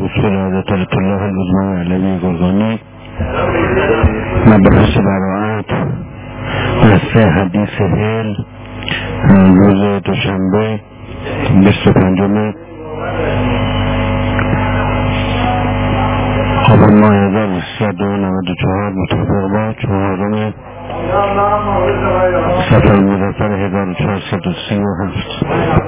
اصول عادت الله العظمى علوی گرگانی مبحث براعت بحث حدیث هیل روز دوشنبه 25 آبان ماه 1394 مطابق با 4 صفر مظفر 1437.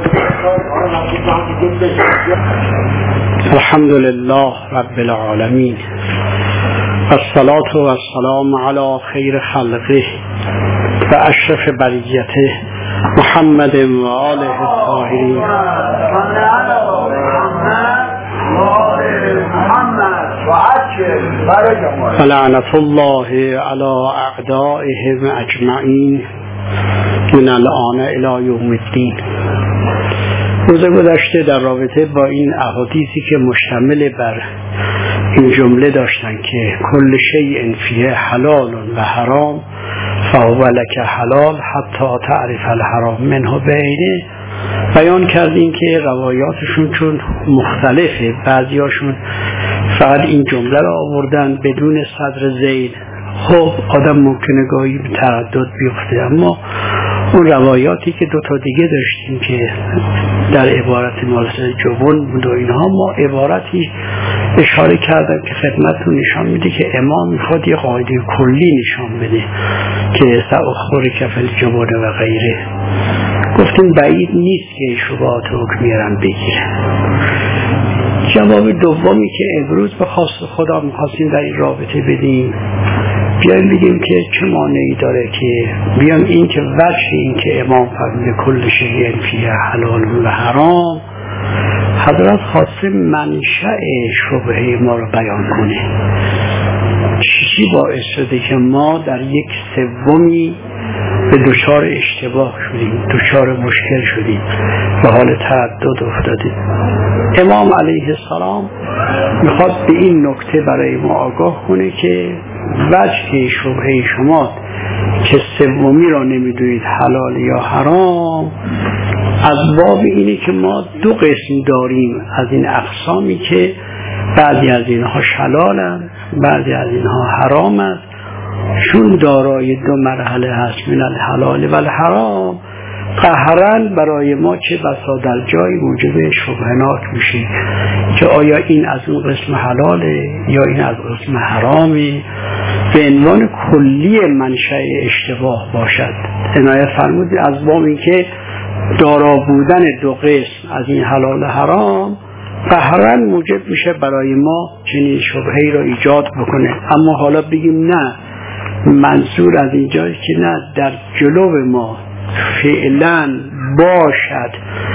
الحمد لله رب العالمین والصلاة والسلام على خیر خلقه و اشرف بریته محمد و آله الطاهرین فلعنت الله على اعدائهم اجمعین من الان الی یوم الدین. روز گذشته در رابطه با این احادیثی که مشتمل بر این جمله داشتن که کل شیء فیه حلال و حرام فهو لک حلال حتی تعرف الحرام منه بینه، بیان کردیم که روایاتشون چون مختلفه، بعضیاشون فقط این جمله را آوردن بدون صدر ذیل. خب آدم ممکنه گاهی به تردد بیفته، اما اون روایاتی که دو تا دیگه داشتیم که در عبارت مالسه جبن بود و اینها، ما عبارتی اشاره کردم که خدمتتون نشان میده که امام میخواد یه قاعده کلی نشان بده که سأخبر کفل جبن و غیره. گفتیم بعید نیست که شبهات حکمیرم بگیره. جواب دومی که امروز به خواست خدا میخواستیم در این رابطه بدیم، بیایم بگیم که چه مانعی داره که بیایم این که وجه این که امام فرموده کل شیء فیه حلال و حرام، حضرت خواسته منشأ شبهه ما رو بیان کنه. چی باعث شده که ما در 1/3 به دچار اشتباه شدیم، دچار مشکل شدیم، به حال تردد افتادیم. امام علیه السلام میخواد به این نکته برای ما آگاه کنه که وجه شبهه شما که 1/3 را نمیدونید حلال یا حرام، از باب اینه که ما 2 قسم داریم از این اقسامی که بعضی از اینها حلالن، بعضی از اینها حرام است. چون دارای 2 مرحله هست من الحلال و الحرام، قهرن برای ما چه بسا در جای موجب شبهناک میشه که آیا این از اون قسم حلاله یا این از قسم حرامه، به عنوان کلی منشأ اشتباه باشد. عنایت فرمودید از باب این که دارا بودن 2 قسم از این حلال حرام قهرن موجب میشه برای ما چنین شبهه‌ای را ایجاد بکنه. اما حالا بگیم نه، منظور از اینجاست که نه، در جلو ما فعلا باشد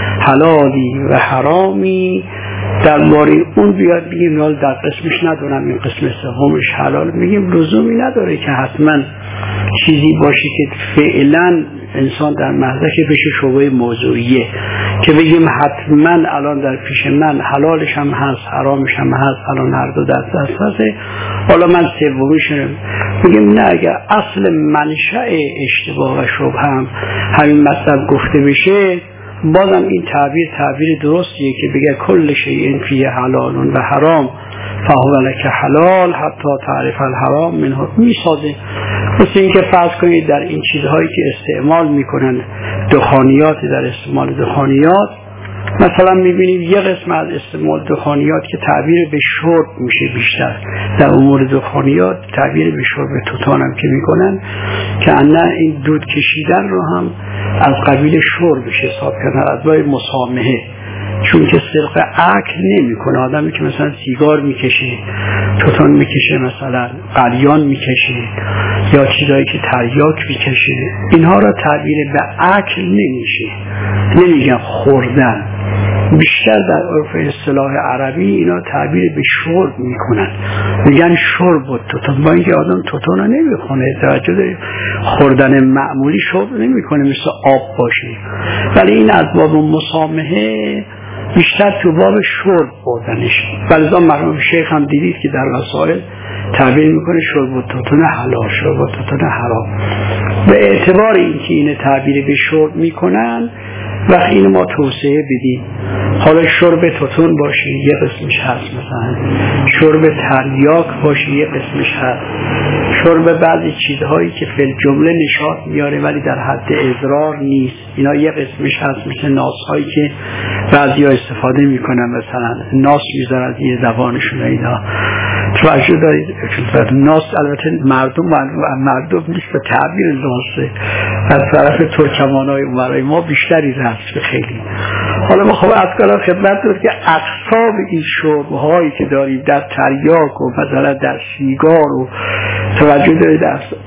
حلالی و حرامی، درباره اون بیاد بگیم حال در قسمش ندونم این قسم سومش حلال، میگیم لزومی نداره که حتما چیزی باشه که فعلا انسان در محضر بشه شبهه موضوعیه که بگیم حتما الان در پیش من حلالش هم هست حرامش هم هست، الان هر دو دست هسته، حالا من سومیش بگیم نه. اگر اصل منشأ اشتباه و شبه هم همین مطلب گفته بشه، بازم این تعبیر درستیه که بگه کل شیء فیه حلال و حرام فهو لک حلال حتی تعرف الحرام منه، میسازه. مثل این که فرض کنید در این چیزهایی که استعمال میکنن دخانیات، در استعمال دخانیات مثلا میبینید یه قسم از استعمال دخانیات که تعبیر به شرب میشه، بیشتر در امور دخانیات تعبیر به شرب توتان هم که میکنن که انا این دود کشیدن رو هم از قبیل شربش حساب کردن، از باب مسامحه، چون که سرقه عقل نمی کنه. آدمی که مثلا سیگار میکشه، توتان میکشه، مثلا قلیان میکشه یا چیزایی که تریاک میکشه، اینها را تعبیر به عقل نمیشه، نمیگن خوردن. بیشتر در عرف اصطلاح عربی اینا تعبیر به شرب میکنن، میگن شرب و توتان، با اینکه آدم توتان رو نمیخونه، توجه دارید، خوردن معمولی شرب نمیکنه مثل آب باشه، ولی این از باب مسامحه بیشتر تو باب شرب بردنش. بلزا مرحوم شیخ هم دیدید که در وسائل تعبیر میکنه شرب و توتان حلال، شرب و توتان حرام. به اعتبار اینکه این تعبیر به شرب میکنن، وقت این ما توسعه بدیم. حالا شرب توتون باشه یه قسمش هست، مثلا شرب تریاک باشه یه قسمش هست، شرب بعضی چیزهایی که فی الجمله نشاط میاره ولی در حد اضرار نیست، اینا یه قسمش هست، مثل ناسهایی که بعضی ها استفاده میکنن، مثلا ناس میذارن یه زبانشون. اینا توجه دارید؟ ناس البته مردم نیست به تعبیر ناسه، از طرف ترکمانای عمرای ما بیشتری رفت خیلی. حالا ما خب از کلام خدمت دارد که اقسام این شربهایی که داریم در تریاک و مثلا در سیگار و توجه دارید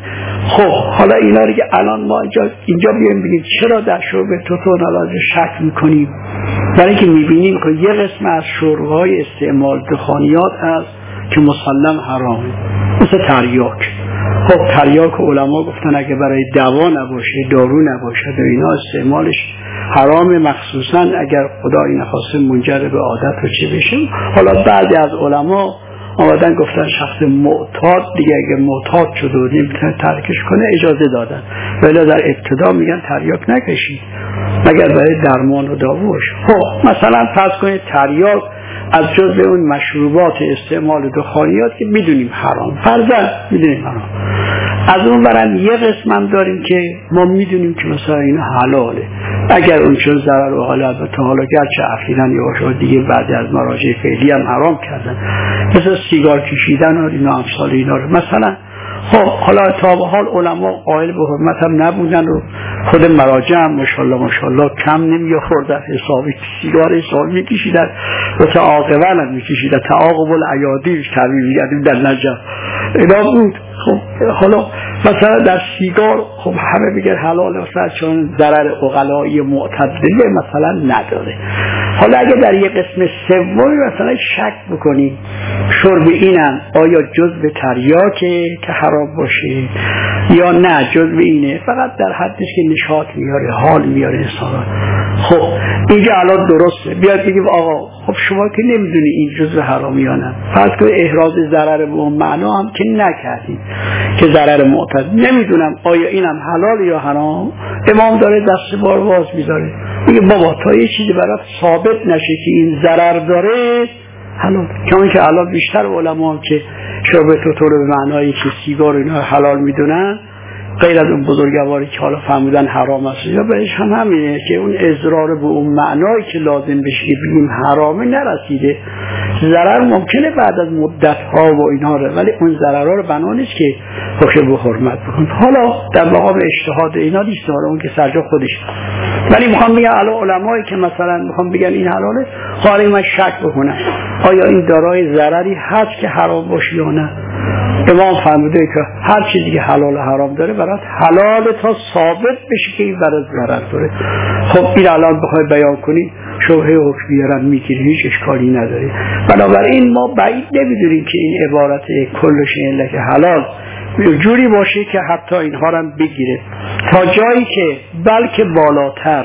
خب حالا اینا رو که الان ما اینجا بیایم بگیم چرا در شرب توتون الان شک میکنیم؟ برای اینکه میبینیم که یه قسم از شربهای استعمال دخانیات هست که مسلم حرامه، مثل تریاک. خب تریاک علما گفتن اگه برای دوا نباشه، دارو نباشه و اینا استعمالش حرام، مخصوصا اگر خدایی نخواسته منجر به عادت و چه بشه. حالا بعضی از علما آمدن گفتن شخص معتاد دیگه اگه معتاد شده و نمیتونه ترکش کنه اجازه دادن، ولی در ابتدا میگن تریاک نکشید مگر برای درمان و داروش. خب مثلا فرض کنید تریاک از جزء اون مشروبات استعمال دخانیات که میدونیم حرام، فرضاً میدونیم حرام. از اون برن یه قسم هم داریم که ما میدونیم که مثلا این حلاله، اگر اون چون ضرر و حالا گرچه اخیراً یواش دیگه بعضی از مراجع فعلی هم حرام کردن، مثل سیگار کشیدن و اینا امثال اینا رو مثلا. خب حالا تا به حال علما قائل به حرمت هم نبودن و خود مراجع هم ماشاءالله کم نمی‌خوردن، حسابی سیگار حسابی می‌کشیدن و تا عاقبت هم می‌کشیدن، تعاقب الایادی تعبیر می‌کردیم در نجف اینا بود. خب حالا مثلا در سیگار خب همه میگن حلاله مثلا چون ضرر عقلایی معتدله مثلا نداره. حالا اگه در یک قسم سومی مثلا شک بکنیم شرب اینم آیا جزء تریاکه که حرام باشه یا نه جزء اینه فقط در حدش که نشاط میاره، حال میاره انسان. خب اینجا الان درسته بیاد بگیم آقا خب شما که نمیدونی این جزء حرام یا نه، فرض کنید احراز ضرر به اون معنا هم که نکردید که ضرر معتد، نمیدونم آیا اینم حلال یا حرام. امام داره دست بار باز میذاره میگه بابا تا یه چیزی برات ثابت نشه که این ضرر داره حلال. چون که الان بیشتر علما که شرب توتون به معنای که سیگار اینا حلال میدونن، غیر از اون بزرگواری که حالا فهمیدن حرام است یا بهش هم همینه که اون اضرار به اون معنایی که لازم بشه بگیم حرامه نرسیده. ضرر ممکنه بعد از مدت ها و اینها رو، ولی اون ضررها رو بنا نیست که باشه به حرمت بکن. حالا در مقام اجتهاد اینا نیست، اون که سرجا خودش. ولی میخوام بگم الان علمایی که مثلا میخوام بگن این حلاله، خواهی من شک بکنم آیا این دارای ضرری هست که حرام باشه یا نه. امام فرموده که هر چیزی که حلال و حرام داره برات حلال تا ثابت بشه که این برات ضرر داره. خب این الان بخوای بیان کنی شبهه حکمیه را میگیری، هیچ اشکالی نداره. بنابراین ما بعید نمیدونیم که این عبارت کلش این لکه حلال جوری باشه که حتی اینها را بگیره، تا جایی که بلکه بالاتر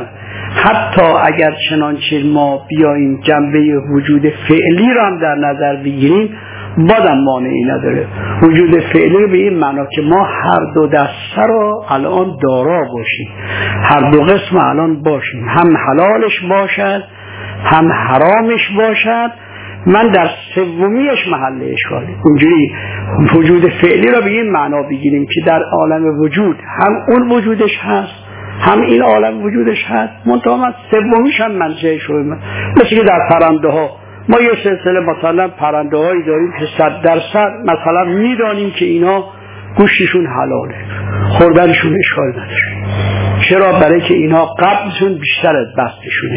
حتی اگر چنانچه ما بیاییم جنبه وجود فعلی را هم در نظر بگیریم بازم مانعی نداره. وجود فعلی به این معنا که ما هر دو دسته رو الان دارا باشیم، هر دو قسم الان باشیم، هم حلالش باشد هم حرامش باشد. من در سومیش محل اشکاله. اونجوری وجود فعلی رو به این معنا بگیریم که در عالم وجود هم اون وجودش هست هم این عالم وجودش هست، منتها سومیش هم منشأ شده. مثل که در پرنده ها ما یه سلسله مثلا پرنده هایی داریم که 100% مثلا میدانیم که اینا گوشتشون حلاله، خوردنشون اشکال نداره. چرا؟ برای که اینا قبضشون بیشتر از بستشونه.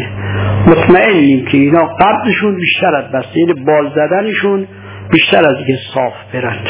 مطمئنیم که اینا قبضشون بیشتر از بسته، یعنی بال زدنشون بیشتر از اینکه صاف برند.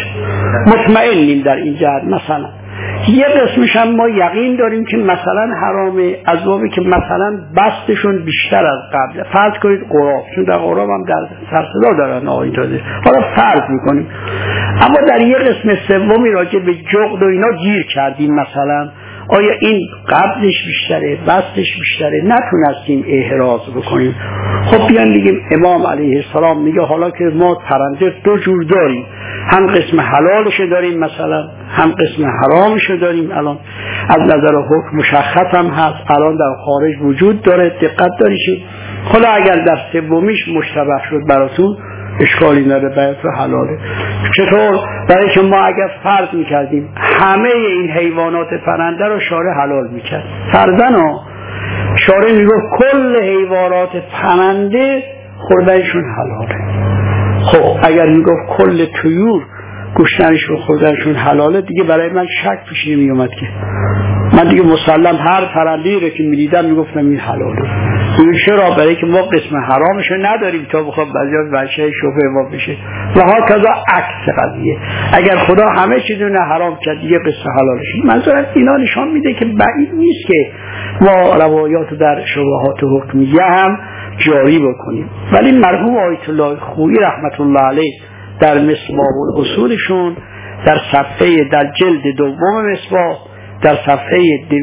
مطمئنیم در این جهت. مثلا یه قسمش هم ما یقین داریم که مثلا حرامه از بابی که مثلا بستشون بیشتر از قبل. فرض کنید قراب، چون در قراب هم در سرصدا دارن آقای تازه، حالا فرض میکنیم. اما در یه قسم سومی راجع به جغد و اینا گیر کردیم، مثلا آیا این قبضش بیشتره بستش بیشتره، نتونستیم احراز بکنیم. خب بیان بگیم امام علیه السلام میگه حالا که ما پرنده دو جور داریم، هم قسم حلالش داریم مثلا هم قسم حرامش داریم. الان از نظر حکم مشخص هم هست، الان در خارج وجود داره، دقت داریشید. حالا اگر در سومیش مشتبه شد براتون اشکالی نداره، براتون حلاله. چطور؟ برای که ما اگر فرض میکردیم همه این حیوانات پرنده رو شارع حلال میکرد، فرضاً شارع میگفت کل حیوانات پرنده خوردنشون حلاله. خب اگر میگفت کل طیور گوشتنشون خوردنشون حلاله، دیگه برای من شک پیش نمیومد که من دیگه مسلم هر پرنده‌ای رو که میدیدم میگفتم این حلاله. این چرا؟ برای که ما قسم حرامش نداریم تا بخواد بچه شبهه ما بشه. و ها کذا عکس قضیه، اگر خدا همه چیز رو حرام کرد دیگه قسم حلالش. منظورم اینا نشان میده که بعید نیست که ما روایات در شبهات حکمیه هم جاری بکنیم. ولی مرحوم آیت الله خویی رحمت الله علیه در مصباح الاصولشون در صفحه در جلد دوم مصباح در صفحه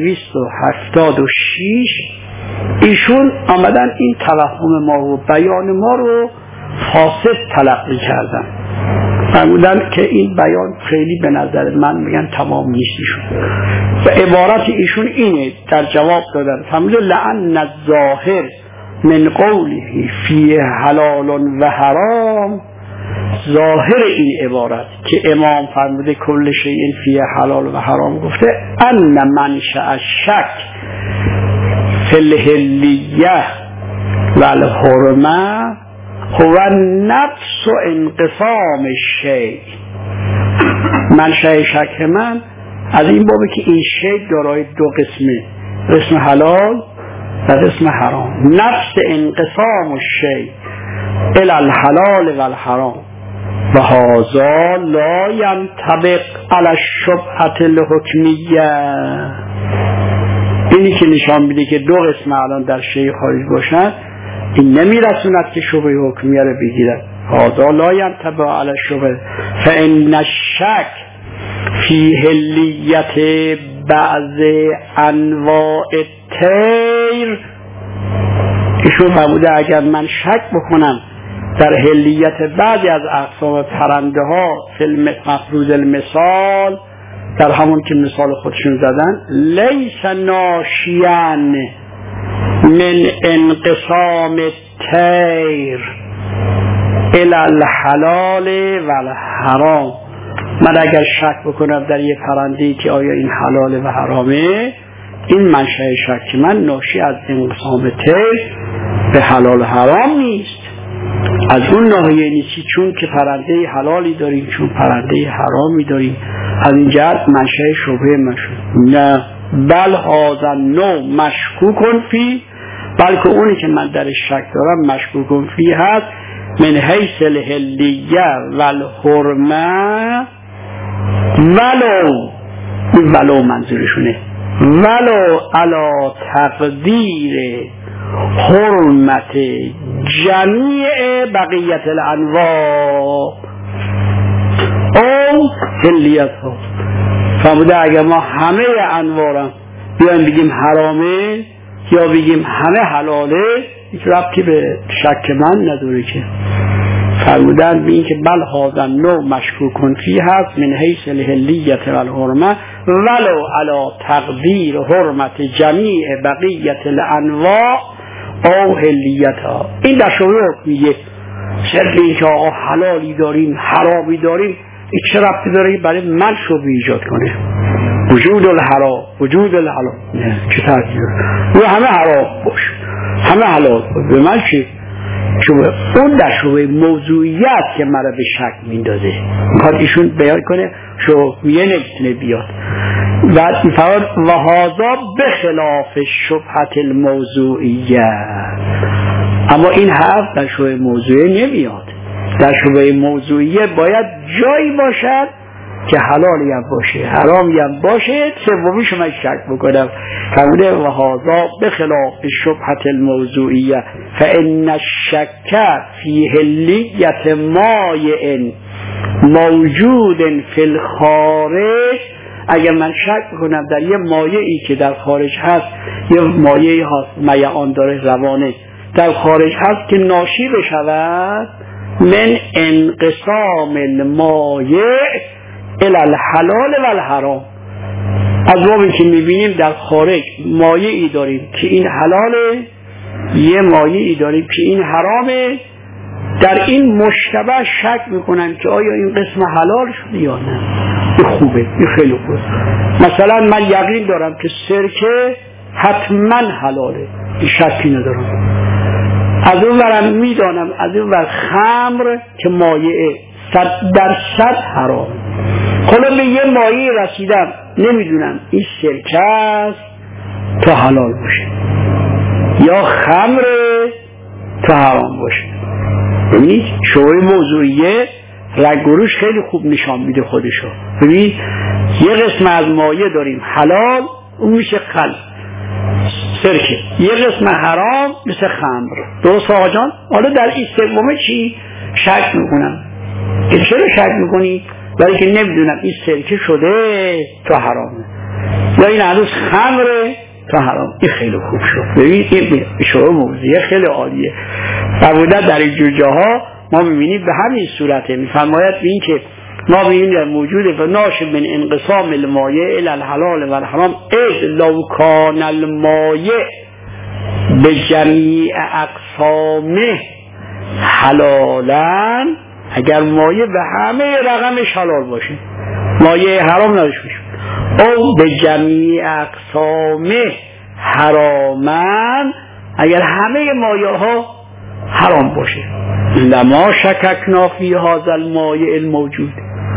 276 ایشون آمدن این توهم ما و بیان ما رو فاسد تلقی کردن، فرمودن که این بیان خیلی به نظر من میگن تمام نیست ایشون. و عبارت ایشون اینه در جواب دادن، فرمودن لعن الظاهر من قوله فی حلال و حرام. ظاهر این عبارت که امام فرموده کل شیء فی حلال و حرام گفته، ان منشأ الشک فی الحلیه و الحرمه هو نفس انقسام الشیء. منشأ شک من از این بابه که این شیء دارای دو قسمه، قسم حلال و قسم حرام. نفس انقسام الشیء الی الحلال و الحرام و هذا لا ينطبق على الشبهة الحکمیه. اینی که نشان میده که دو قسم الان در شیء خارج باشن، این نمیرسوند که شبهه حکمیه رو بگیرد. هذا لا ينطبق على الشبهة فإن الشك فی حلیت بعض انواع الطیر. ایشون فرموده اگر من شک بکنم در حلیت بعضی از اقسام پرنده ها فی مفروض المثال، در همون که مثال خودشون زدن، لیس ناشیان من انقسام الطیر الی الحلال و الحرام. من اگر شک بکنم در یه پرنده‌ای که آیا این حلال و حرامه، این منشأ شک من ناشی از انقسام طیر به حلال و حرام نیست. از اون ناحیه نیستی چون که پرنده حلالی داریم چون پرنده حرامی داریم، از این جهت منشأ شبهه مشهور نه، بل هذا نوع مشکوک فی، بلکه اونی که من در شک دارم مشکوک فی هست من حیث الحلیه و الحرمه، ولو منظورشونه ولو علی تقدیر حرمت جمیع بقیت الانواع او حلیت ها. فرموده اگر ما همه انواع بیایم بگیم حرامه یا بگیم همه حلاله، هیچ ربطی به شک من نداره که. فرمودن به این که بل هذا نوع مشکوک فی هست من حیث الحلیت و الحرمه ولو علی تقدیر حرمت جمیع بقیت الانواع او حلیت ها. این در شبهه حکمیه. صرف این که آقا حلالی داریم حرامی داریم، این چه ربطی داره برای من شبهه ایجاد کنه؟ وجود الحرام وجود الحلال نه، چه ترتیبی داره؟ همه حرام باش همه حلال باش، به من چی؟ شبه اون در شبهه موضوعیت که مرا به شک میندازه، میخواد ایشون بیان کنه شبهه نمیتونه بیاد. بعد میفرماید و هذا بخلاف شبهه الموضوعیه. اما این حرف در شبهه موضوعیه نمیاد. در شبهه موضوعیه باید جایی باشد که حلالی هم باشه حرامی هم باشه، سومیش من شک بکنم. فرموده و هذا بخلاف شبهه الموضوعیه فان الشک فی حلیت مایع موجود فی الخارج. اگر من شک بکنم در یه مایعی که در خارج هست، یه مایعی هست میعان داره روانه در خارج هست که ناشی بشود من انقسام المایع الی الحلال و الحرام، از بابی که میبینیم در خارج مایه ای داریم که این حلاله، یه مایه ای داریم که این حرامه، در این مشتبه شک میکنن که آیا این قسم حلال شده یا نه. این خوبه، این خیلی خوبه. مثلا من یقین دارم که سرکه حتما حلاله، این شکی ندارم. از اون ورم میدانم از اون ور خمر که مایه 100% حرام. حالا به یه مایه رسیدم نمیدونم این سرکه است تا حلال باشه یا خمره تا حرام باشه. ببینید شوی موضوعیه رنگروش خیلی خوب نشان میده خودشو. ببینید یه قسم از مایه داریم حلال، اون میشه خل سرکه، یه قسم حرام مثل خمر. درست آقا جان؟ حالا در این سومه چی شک میکنم؟ چرا شک میکنی؟ برای که نمیدونم این سرکه شده تا حرامه یا این هنوز خمره تا حرام. این خیلی خوب شد. ببینید این شروع موضوعیه خیلی عالیه. فرمودن در این جور جاها ما میبینیم به همین صورته. میفرماید به این که ما ببینیم در موجود و ناشب من انقسام المایه الى الحلال و الحرام اذ لو کان المایه به جمیع اقسامه حلالا، اگر مایه به همه رقمش حلال باشه، مایه حرام نداشته باشه، او به جمیع اقسامه حرامن، اگر همه مایه ها حرام باشه، لما شککنا فی هذا المایع الموجود،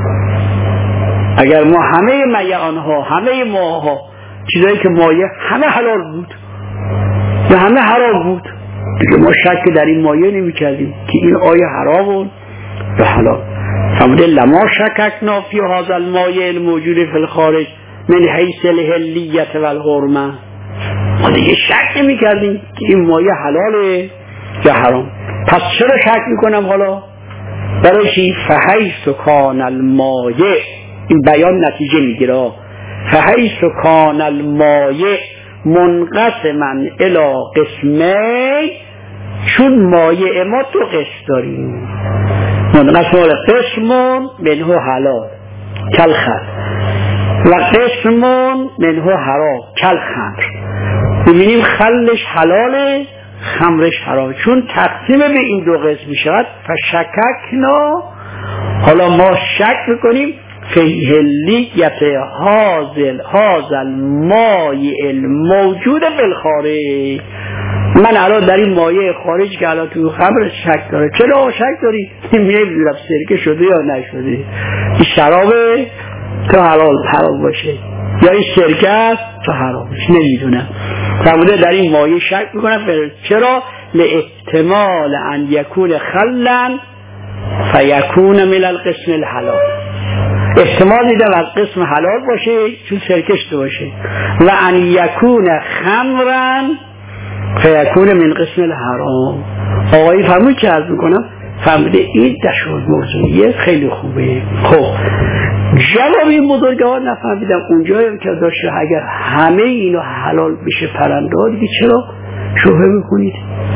اگر ما همه میعانها همه ماها چیزایی که مایه همه حلال بود یا همه حرام بود دیگه ما شک در این مایه نمی کردیم که این آیه حرام یا حلال. فرموده لما شککنا فی هذا المایع الموجود فی الخارج من حیث الحلیت و الحرمه، ما دیگه شک نمی کردیم که این مایه حلاله یا حرام. پس چرا شک میکنم حالا؟ برای چی؟ فحیث کان المایع، این بیان نتیجه میگیره، فحیث کان المایع منقسما الی قسمی، چون مایع ما دو قسم داریم، منقسم الی قسم منه حلال کالخل و قسم منه حرام کالخمر. ببینیم خلش حلاله خمرش حرام، چون تقسیم به این دو قسم میشود فشککنا، حالا ما شک میکنیم فی حلیت هذا المایع الموجود فی الخارج. من الان در این مایع خارج که الان تو خمر شک داره. چرا شک داری؟ نمیدونم سرکه شده یا نشده، این شرابه تا حرام باشه یا این سرکه است تا حرام باشه، نمیدونم. فرموده در این مایع شک میکنم. چرا؟ لاحتمال ان یکون خلا فیکون من القسم الحلال، احتمال دیدم از قسم حلال باشه چون سرکشته باشه، و ان یکون خمرا فیکون من قسم الحرام. آقایی فرمود چه عرض میکنم؟ فرموده این دشور موضوعیه خیلی خوبه. خب جواب این بزرگوار نفهمیدم اونجایی که داشته اگر همه اینو حلال بشه پرنده ها دیگه چرا شبهه میکنید؟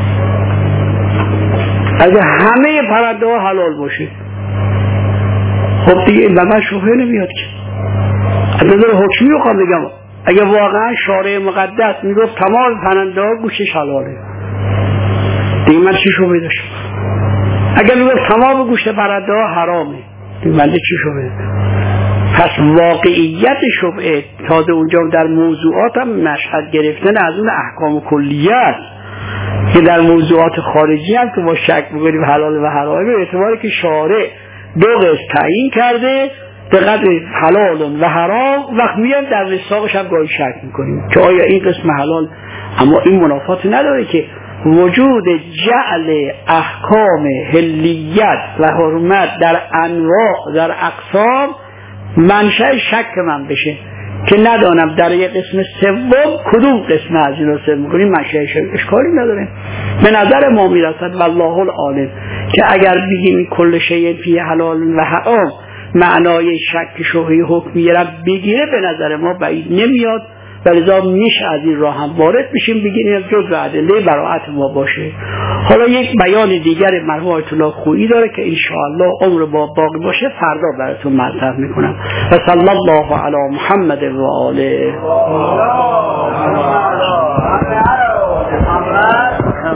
اگر همه پرنده ها حلال باشه خب دیگه این به من شبهه نمیاد که. از نظر حکمی رو خواهم بگم اگر واقعا شارع مقدس میگفت تمام پرنده ها گوشش حلاله دیگه من چی شبهه داشتم؟ اگر میگفت تمام گوشت پرنده ها حرامه دیگه من چی شبهه؟ پس واقعیت شبهه تازه اونجا در موضوعات هم مشهد گرفتن از اون احکام کلیه است که در موضوعات خارجی هم که ما شک می‌کنیم حلال و حرامه، به اعتباری که شارع دو قسم تعیین کرده به قدر حلال و حرام، وقت میان در رساقش هم گاهی شک می‌کنیم که آیا این قسم حلال، اما این منافات نداره که وجود جعل احکام حلیت و حرمت در انواع در اقسام منشأ شک من بشه که ندانم در یک قسم سوم کدوم قسم از این رو سوم کنیم منشأ شک اشکالی نداره. به نظر ما میرسد والله العالم که اگر بگیم کل شیء فی حلال و حرام معنای شک شبهه حکمیه را بگیره به نظر ما بعید نمیاد ولذا میشه از این راه هم وارد بشیم، بگیم جزء ادله براءت ما باشه. حالا یک بیان دیگر مرحوم آیت الله خویی داره که ان شاء الله عمر باقی باشه فردا براتون مطرح میکنم. و صلی الله علی محمد و آله.